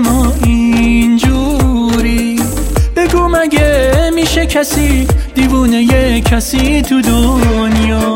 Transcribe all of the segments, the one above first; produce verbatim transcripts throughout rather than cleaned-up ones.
ها اینجوری؟ بگو مگه میشه کسی دیوونه یه کسی تو دنیا؟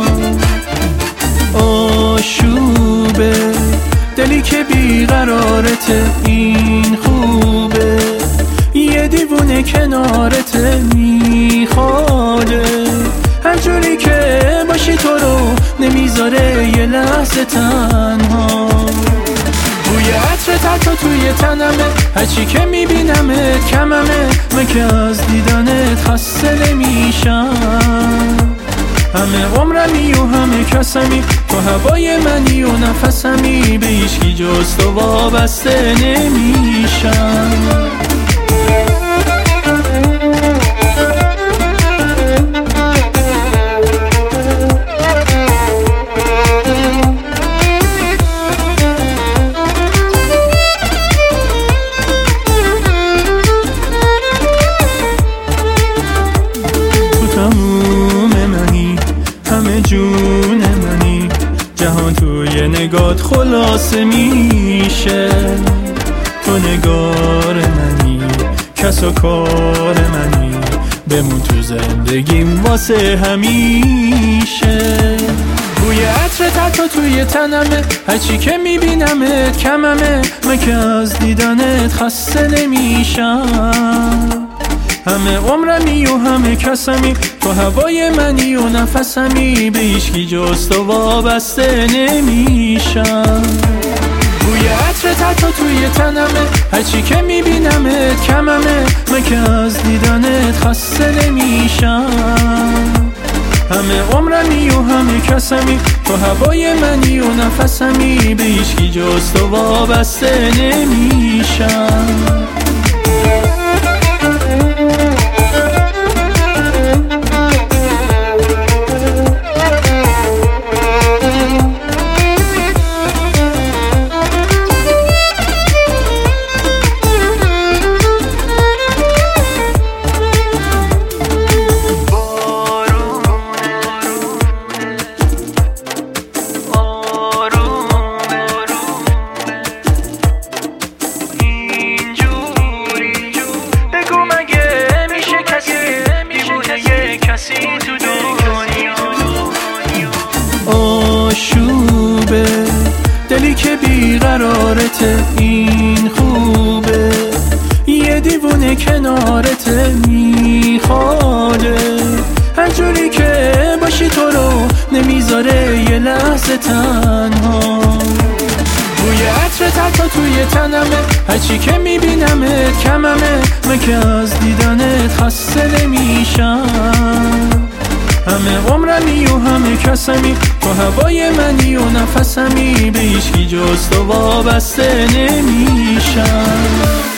آشوبه دلی که بیقرارته، این خوبه یه دیوونه کنارته میخواده، هر جوری که باشی تو رو نمیذاره یه لحظه تنها. بوی عطر تکا توی تنمه، هرچی که میبینمت کممه، من که از دیدنت خسته نمیشم. همه عمرمی و همه کسمی، تو هوای منی و نفسمی، به هیچکی جز تو وابسته نمیشم. جون منی، جهان توی نگات خلاصه میشه. تو نگار منی، کس و کار منی، بمون تو زندگیم واسه همیشه. بوی عطر تکا توی تنمه، هرچی که میبینمت کممه، من که از دیدنت خسته نمیشم. همه عمرمی و همه کسمی، تو هوای منی و نفسمی، به هیچکی جز تو وابسته نمیشم. بوی عطر تکا توی تنمه، هرچی که میبینمت کممه، من که از دیدنت خسته نمیشم. همه عمرمی و همه کسمی، تو هوای منی و نفسمی، به هیچکی جز تو وابسته نمیشم. آشوبه دلی که بیقرارته، این خوبه یه دیوونه کنارته میخواده، هر جوری که باشی تو رو نمیذاره یه لحظه تنها. بوی عطر تکا توی تنمه، هرچی که میبینمت کممه، من که از دیدنت خسته نمیشم. همه عمرمی و همه کسمی، تو هوای منی و نفسمی، به هیچکی جز تو وابسته نمیشم.